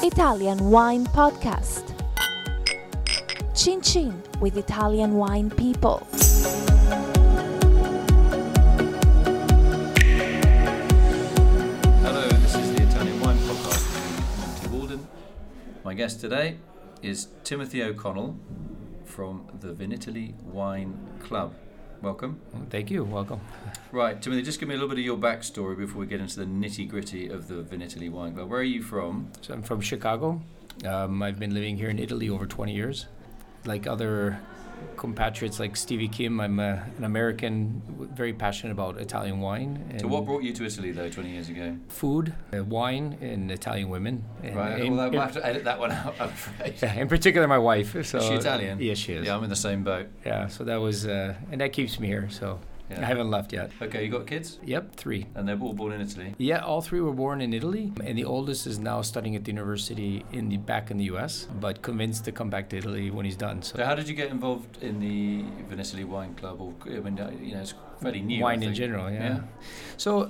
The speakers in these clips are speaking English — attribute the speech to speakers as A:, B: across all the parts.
A: Italian Wine Podcast. Chin Chin with Italian wine people.
B: Hello, this is the Italian Wine Podcast with Monty Walden. My guest today is Timothy O'Connell from the Vinitaly Wine Club. Welcome.
C: Thank you. Welcome.
B: Right, Timothy, just give me a little bit of your backstory before we get into the nitty-gritty of the Vinitaly Wine Club. Where are you from?
C: So I'm from Chicago. I've been living here in Italy over 20 years. Like other compatriots like Stevie Kim, I'm an American, very passionate about Italian wine. And
B: So what brought you to Italy, though, 20 years ago?
C: food, wine, and Italian women. And
B: Right, well, we'll have to edit that one out, I'm afraid.
C: in particular, my wife. So,
B: Is she Italian?
C: Yes, she is.
B: Yeah, I'm in the same boat.
C: Yeah, so that was, and that keeps me here. So
B: Yeah.
C: I haven't left yet.
B: Okay, you got kids?
C: Yep, 3.
B: And they're all born in Italy?
C: Yeah, all 3 were born in Italy, and the oldest is now studying at the university back in the U.S., but convinced to come back to Italy when he's done.
B: So how did you get involved in the Vinitaly Wine Club? Or, I mean, it's fairly new.
C: Wine
B: I
C: in
B: think.
C: general, yeah. So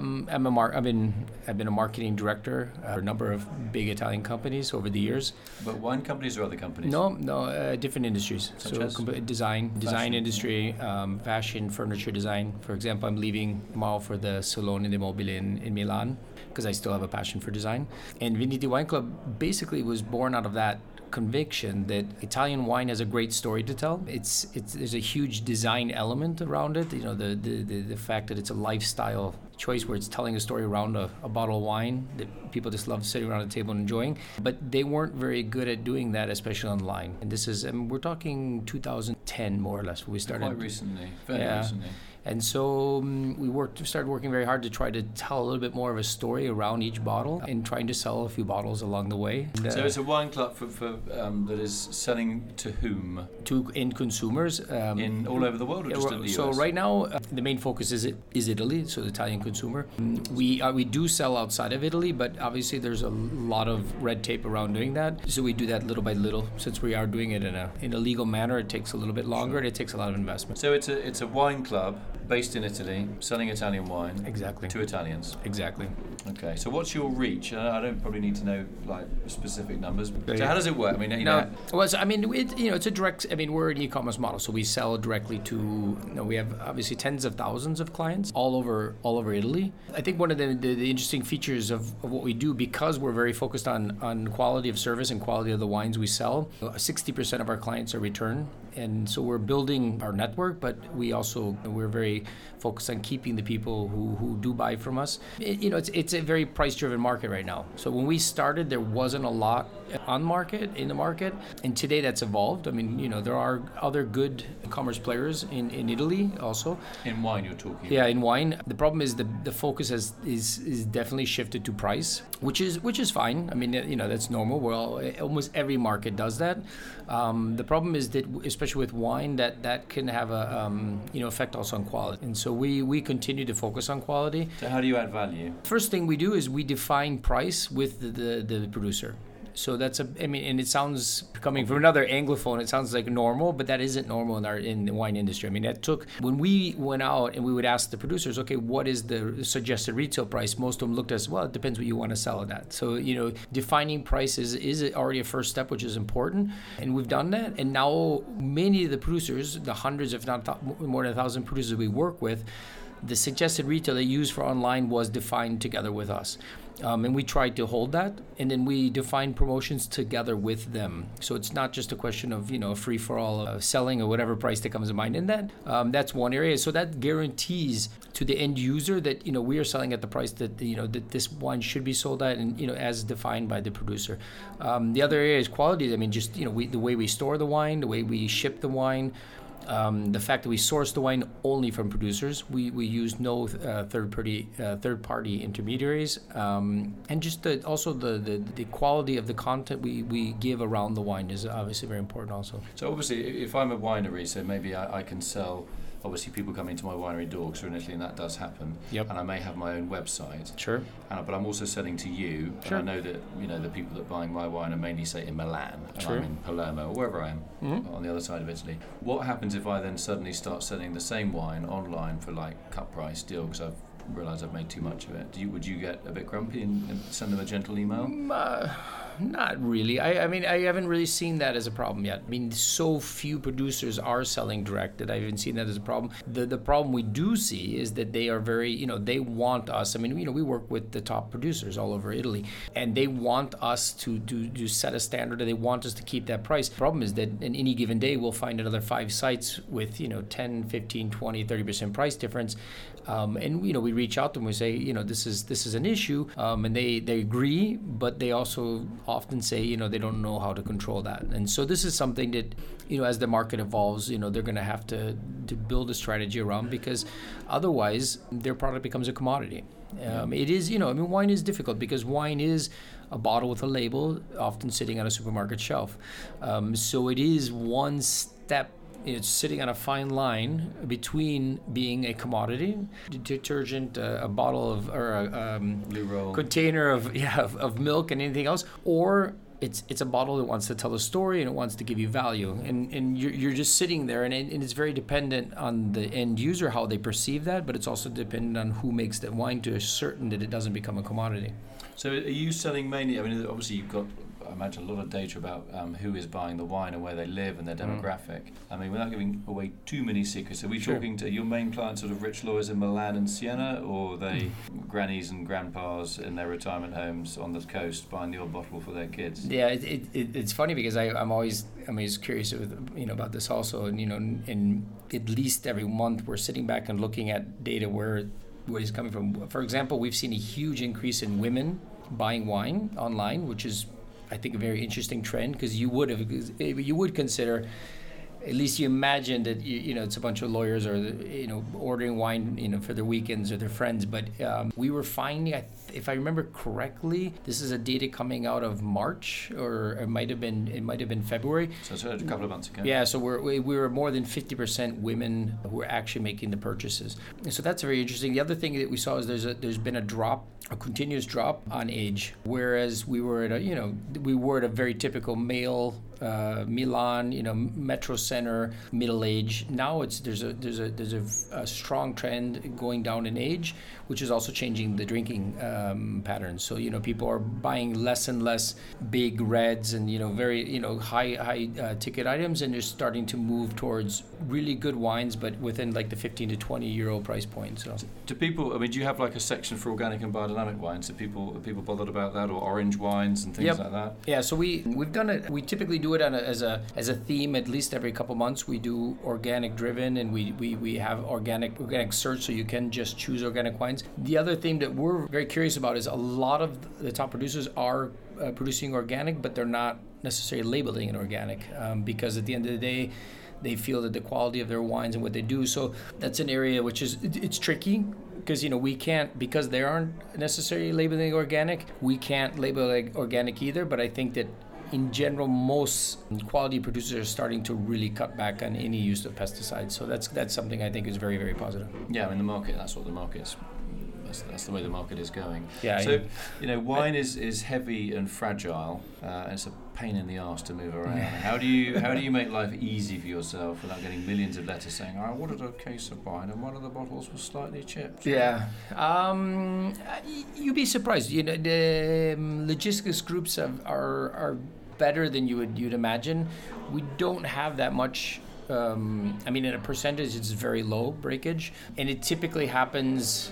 C: I've been a marketing director for a number of big Italian companies over the years.
B: But wine companies or other companies?
C: No, different industries.
B: Such
C: so
B: as?
C: design
B: Fashion.
C: industry, fashion, furniture design. For example, I'm leaving tomorrow for the Salone del Mobile in Milan because I still have a passion for design. And Vinitaly Wine Club basically was born out of that conviction that Italian wine has a great story to tell. It's there's a huge design element around it. You know, the fact that it's a lifestyle choice where it's telling a story around a bottle of wine that people just love sitting around a table and enjoying. But they weren't very good at doing that, especially online. And this is, we're talking 2010 more or less when we started.
B: Quite recently, very
C: Yeah.
B: recently.
C: And so we started working very hard to try to tell a little bit more of a story around each bottle and trying to sell a few bottles along the way. And,
B: So it's a wine club for that is selling to whom?
C: to end consumers
B: In all over the world or just in the US?
C: So right now the main focus is Italy, so the Italian consumer. We do sell outside of Italy, but obviously there's a lot of red tape around doing that. So we do that little by little. Since we are doing it in a legal manner, it takes a little bit longer and it takes a lot of investment.
B: So it's a wine club based in Italy, selling Italian wine
C: Exactly.
B: to Italians.
C: Exactly.
B: Okay, so what's your reach? I don't probably need to know like specific numbers. So
C: Yeah.
B: how does it work? I mean, you
C: No,
B: know,
C: well, so, I mean, it's a direct. I mean, we're an e-commerce model, so we sell directly to. We have obviously tens of thousands of clients all over Italy. I think one of the interesting features of what we do, because we're very focused on quality of service and quality of the wines we sell, 60% of our clients are return, and so we're building our network, but we're very focused on keeping the people who do buy from us. It's a very price-driven market right now. So when we started, there wasn't a lot in the market, and today that's evolved. I mean, there are other good commerce players in Italy also.
B: in wine you're talking.
C: Yeah, in wine, the problem is the focus is definitely shifted to price, which is fine. I mean, that's normal. Well, almost every market does that. The problem is that, especially with wine, that can have a effect also on quality. And so we continue to focus on quality.
B: So how do you add value?
C: First thing we do is we define price with the producer. So and it sounds, coming from another Anglophone, it sounds like normal, but that isn't normal in the wine industry. I mean, when we went out and we would ask the producers, okay, what is the suggested retail price? Most of them looked at us, well, it depends what you want to sell it at. So, defining prices is already a first step, which is important. And we've done that. And now many of the producers, the hundreds, if not more than 1,000 producers we work with, the suggested retail they use for online was defined together with us. And we tried to hold that, and then we define promotions together with them. So it's not just a question of, a free-for-all selling or whatever price that comes to mind. And that's one area. So that guarantees to the end user that, we are selling at the price that, that this wine should be sold at, and, as defined by the producer. The other area is quality. I mean, just, the way we store the wine, the way we ship the wine, the fact that we source the wine only from producers, we use no third-party intermediaries, and just also the quality of the content we give around the wine is obviously very important also.
B: So obviously, if I'm a winery, so maybe I can sell. Obviously, people come into my winery door because we're in Italy, and that does happen.
C: Yep.
B: And I may have my own website.
C: Sure.
B: But I'm also selling to you.
C: Sure.
B: And I know that the people that are buying my wine are mainly, say, in Milan, and
C: Sure.
B: I'm in Palermo or wherever I am on the other side of Italy. What happens if I then suddenly start selling the same wine online for like cut price deal because I've realised I've made too much of it? Would you get a bit grumpy and send them a gentle email?
C: Not really. I mean, I haven't really seen that as a problem yet. I mean, so few producers are selling direct that I haven't seen that as a problem. The problem we do see is that they are very, they want us. I mean, we work with the top producers all over Italy, and they want us to set a standard, and they want us to keep that price. The problem is that in any given day, we'll find another 5 sites with, 10, 15, 20, 30% price difference. And we reach out to them. We say, this is an issue, and they agree, but they also often say, they don't know how to control that. And so this is something that, as the market evolves, they're going to have to build a strategy around, because otherwise their product becomes a commodity. It is, wine is difficult because wine is a bottle with a label, often sitting on a supermarket shelf. So it is one step. It's sitting on a fine line between being a commodity, detergent, a bottle of, or a container of milk and anything else, or it's a bottle that wants to tell a story and it wants to give you value. And you're just sitting there, and it's very dependent on the end user, how they perceive that, but it's also dependent on who makes that wine to certain that it doesn't become a commodity.
B: So are you selling mainly, I mean, obviously you've got, I imagine, a lot of data about who is buying the wine and where they live and their demographic. I mean, without giving away too many secrets, are we talking to your main clients, sort of rich lawyers in Milan and Siena, or are they grannies and grandpas in their retirement homes on the coast buying the odd bottle for their kids?
C: Yeah, it's funny because I'm always curious about this also, and at least every month we're sitting back and looking at data where it's coming from. For example, we've seen a huge increase in women buying wine online, which is, I think, a very interesting trend, because you would consider, at least you imagine that it's a bunch of lawyers or ordering wine for their weekends or their friends. But we were finding, if I remember correctly, this is a data coming out of March, or it might have been February.
B: So it's a couple of months ago.
C: Yeah, so we were more than 50% women who were actually making the purchases. And so that's very interesting. The other thing that we saw is there's been a continuous drop on age, whereas we were at a very typical male Milan, metro center, middle age. Now there's a strong trend going down in age, which is also changing the drinking patterns. So people are buying less and less big reds and very high ticket items, and they're starting to move towards really good wines, but within like the 15 to 20 euro price point. So
B: do people? I mean, do you have like a section for organic and biodynamic wines? Are people bothered about that, or orange wines and things like that?
C: Yeah. So we've done it. We typically do it as a theme at least every couple months. We do organic driven, and we have organic search, so you can just choose organic wines. The other thing that we're very curious about is a lot of the top producers are producing organic, but they're not necessarily labeling it organic, because at the end of the day, they feel that the quality of their wines and what they do. So that's an area which is it's tricky, because we can't, because they aren't necessarily labeling organic, we can't label like organic either. But I think that in general, most quality producers are starting to really cut back on any use of pesticides. So that's something I think is very, very positive.
B: Yeah, I mean, the market, that's what the market's, that's the way the market is going.
C: Yeah.
B: So, wine is heavy and fragile, and it's a pain in the arse to move around. How do you make life easy for yourself without getting millions of letters saying, I ordered a case of wine and one of the bottles was slightly chipped?
C: Yeah. You'd be surprised. The logistics groups are better than you'd imagine. We don't have that much. In a percentage, it's very low breakage, and it typically happens,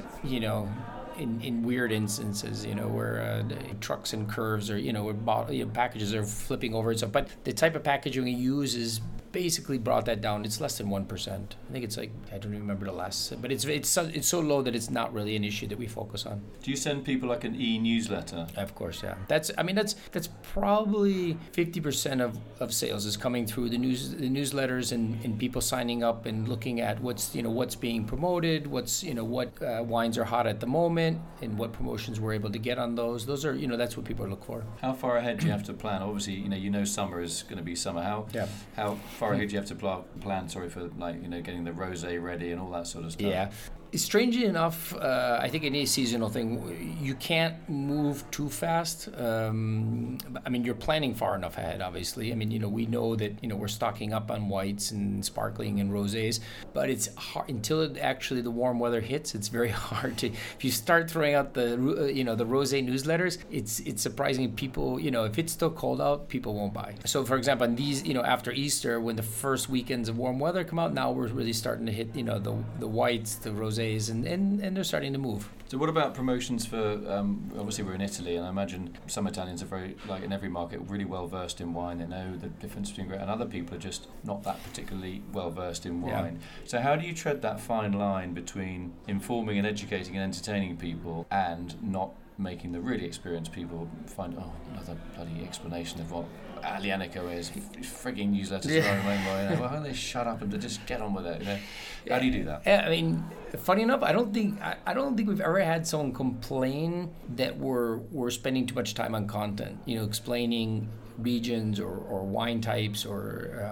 C: in weird instances, where trucks and curves, or where packages are flipping over and stuff. But the type of packaging we use is basically brought that down. It's less than 1%. I think it's like, I don't even remember the last, but it's so low that it's not really an issue that we focus on.
B: Do you send people like an e-newsletter?
C: Of course, yeah. That's probably 50% of sales is coming through the newsletters and people signing up and looking at what's being promoted, what wines are hot at the moment, and what promotions we're able to get on those. Those are that's what people look for.
B: How far ahead do you have to plan? Obviously, summer is going to be summer. How far ahead do you have to plan? For getting the rosé ready and all that sort of stuff?
C: Yeah, Strangely enough, I think any seasonal thing, you can't move too fast. I mean, you're planning far enough ahead, obviously. I mean, we know that, we're stocking up on whites and sparkling and rosés, but it's hard until actually the warm weather hits. It's very hard to, if you start throwing out the rosé newsletters, it's surprising people, if it's still cold out, people won't buy. So for example, in these, after Easter, when the first weekends of warm weather come out, now we're really starting to hit, the whites, the rosés, and they're starting to move.
B: So what about promotions for, obviously we're in Italy, and I imagine some Italians are very, like in every market, really well versed in wine. They know the difference between great, and other people are just not that particularly well versed in wine. Yeah. So how do you tread that fine line between informing and educating and entertaining people and not making the really experienced people find, another bloody explanation of what Aglianico is, frigging newsletters. Why don't they shut up and just get on with it? How do you do that?
C: Yeah, I mean, funny enough, I don't think we've ever had someone complain that we're spending too much time on content, explaining regions or wine types or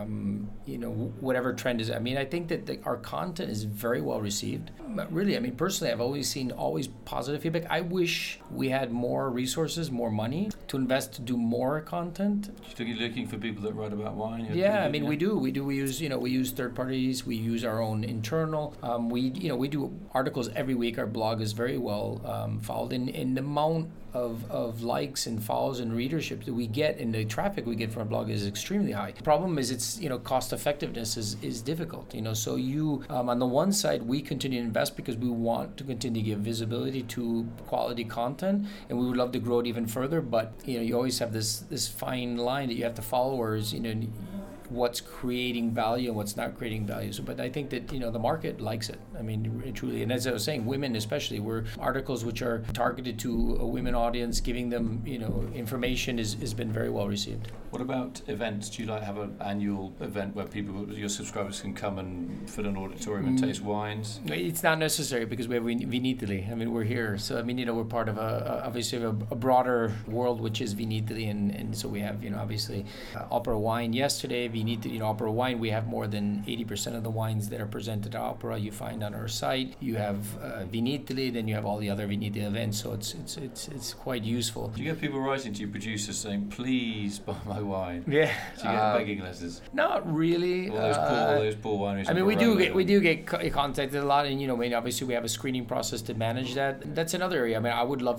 C: whatever trend is. I mean, I think that our content is very well received. But really, I mean, personally, I've always seen positive feedback. I wish we had more resources, more money to invest to do more content.
B: You're looking for people that write about wine?
C: Yeah, I mean, we do. We use third parties. We use our own internal. We do articles every week. Our blog is very well followed. In the amount of likes and follows and readership that we get and the traffic we get from our blog is extremely high. The problem is it's cost effectiveness is difficult. So you on the one side we continue to invest because we want to continue to give visibility to quality content, and we would love to grow it even further. But you always have this fine line that you have to follow, whereas what's creating value and what's not creating value. So, but I think that the market likes it. I mean, truly. And as I was saying, women especially, we're articles which are targeted to a women audience, giving them information has been very well received.
B: What about events? Do you have an annual event where your subscribers can come and fill an auditorium and taste wines?
C: It's not necessary because we have Vinitaly. I mean, we're here, so I mean, we're part of obviously a broader world which is Vinitaly, and so we have obviously Opera Wine yesterday. Vinitaly, Opera Wine, we have more than 80% of the wines that are presented at Opera you find on our site. You have Vinitaly, then you have all the other Vinitaly events, so it's quite useful.
B: Do you get people writing to you, producers, saying, please buy my wine?
C: Yeah.
B: Do you get begging letters?
C: Not really.
B: All those poor wineries.
C: I mean, we do get contacted a lot, and obviously we have a screening process to manage that. That's another area. I mean, I would love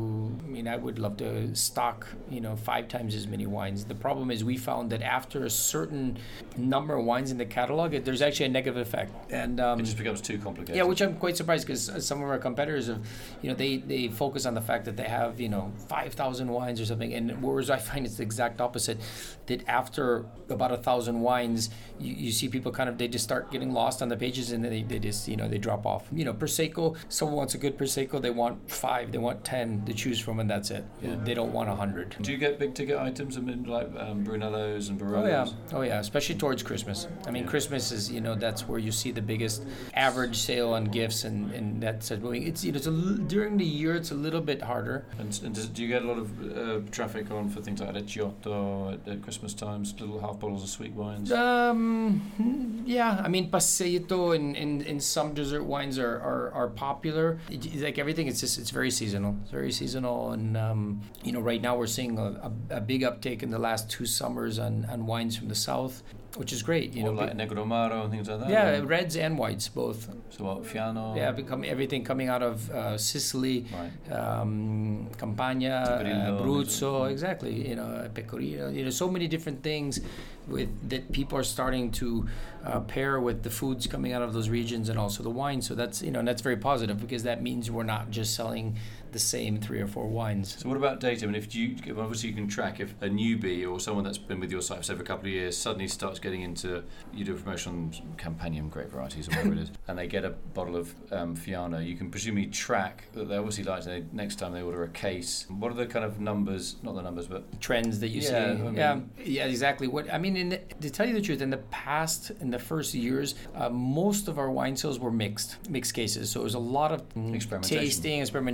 C: to stock 5 times as many wines. The problem is we found that after a certain number of wines in the catalog, there's actually a negative effect, and
B: it just becomes too complicated.
C: Yeah, which I'm quite surprised because some of our competitors have, they focus on the fact that they have 5,000 wines or something, and whereas I find it's the exact opposite. That after about 1,000 wines, you see people they just start getting lost on the pages, and then they just they drop off. Prosecco, someone wants a good Prosecco, they want 5, they want 10 to choose from, and that's it. Yeah. They don't want 100.
B: Do you get big ticket items? I mean, like Brunellos and Barolos?
C: Oh yeah, especially towards Christmas. I mean, Christmas is that's where you see the biggest average sale on gifts, and that's moving. It's during the year it's a little bit harder.
B: And do you get a lot of traffic on for things like Recioto at Christmas times, little half bottles of sweet wines?
C: Yeah, I mean, Passeito and some dessert wines are popular. Like everything, it's very seasonal. It's very seasonal, and right now we're seeing a big uptake in the last 2 summers on wines from the south, which is great.
B: Like Negromaro and things like that?
C: Yeah, reds and whites, both.
B: So what, Fiano?
C: Yeah, everything coming out of Sicily, right. Campania, Abruzzo, exactly. Pecorino, so many different things that people are starting to pair with the foods coming out of those regions and also the wine. So that's and that's very positive because that means we're not just selling the same 3 or 4 wines.
B: So what about data? I mean, obviously you can track if a newbie or someone that's been with your site for a couple of years suddenly starts getting into, you do a promotion on Campanian grape varieties or whatever it is, and they get a bottle of Fiano, you can presumably track that they obviously like it. Next time they order a case, what are the kind of numbers, not the numbers, but
C: trends that you see? Yeah, exactly. To tell you the truth, in the past, in the first years, most of our wine sales were mixed cases. So it was a lot of tasting, experimentation,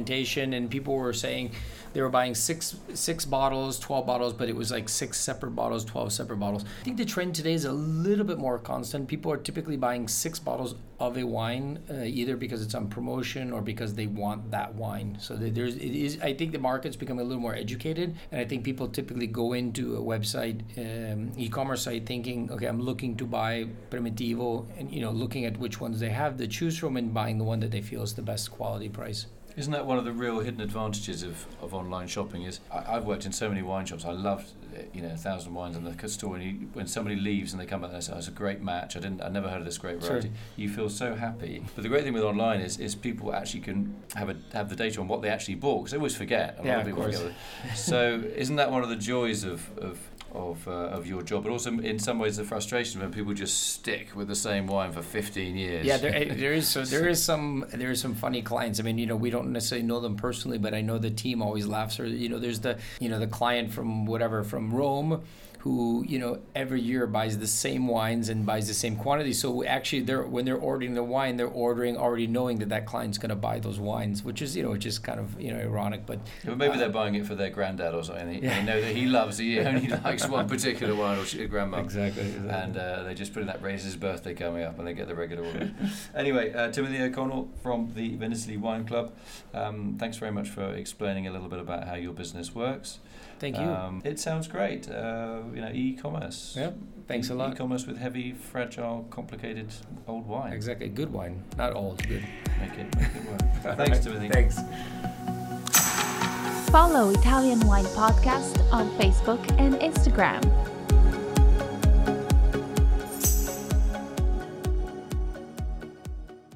C: promotion, and people were saying they were buying six bottles, 12 bottles, but it was like 6 separate bottles, 12 separate bottles. I think the trend today is a little bit more constant. People are typically buying 6 bottles of a wine, either because it's on promotion or because they want that wine. So I think the market's becoming a little more educated, and I think people typically go into a website, e-commerce site, thinking, okay, I'm looking to buy Primitivo, and looking at which ones they have to choose from and buying the one that they feel is the best quality price.
B: Isn't that one of the real hidden advantages of online shopping? Is I've worked in so many wine shops. I loved 1,000 wines in the store, and when somebody leaves and they come back and they say, "Oh, it's a great match. I never heard of this great variety." Sure. You feel so happy. But the great thing with online is people actually can have the data on what they actually bought, because they always forget. A lot of people forget. So isn't that one of the joys of your job, but also in some ways the frustration when people just stick with the same wine for 15 years?
C: Yeah, there is some funny clients. I mean, we don't necessarily know them personally, but I know the team always laughs. Or there's the client from Rome, who every year buys the same wines and buys the same quantity. So actually, when they're ordering the wine, they're ordering already knowing that client's going to buy those wines, which is kind of ironic. But
B: maybe they're buying it for their granddad or something. They know that he only likes one particular wine, or grandma.
C: Exactly.
B: And they just put in that Raises birthday coming up, and they get the regular order. Anyway, Timothy O'Connell from the Vinitaly Wine Club. Thanks very much for explaining a little bit about how your business works.
C: Thank you.
B: It sounds great. E-commerce.
C: Yeah, thanks a lot.
B: E-commerce with heavy, fragile, complicated old wine.
C: Exactly, good wine, not old, good.
B: Make it work. Thanks, Timothy.
C: Thanks.
A: Follow Italian Wine Podcast on Facebook and Instagram.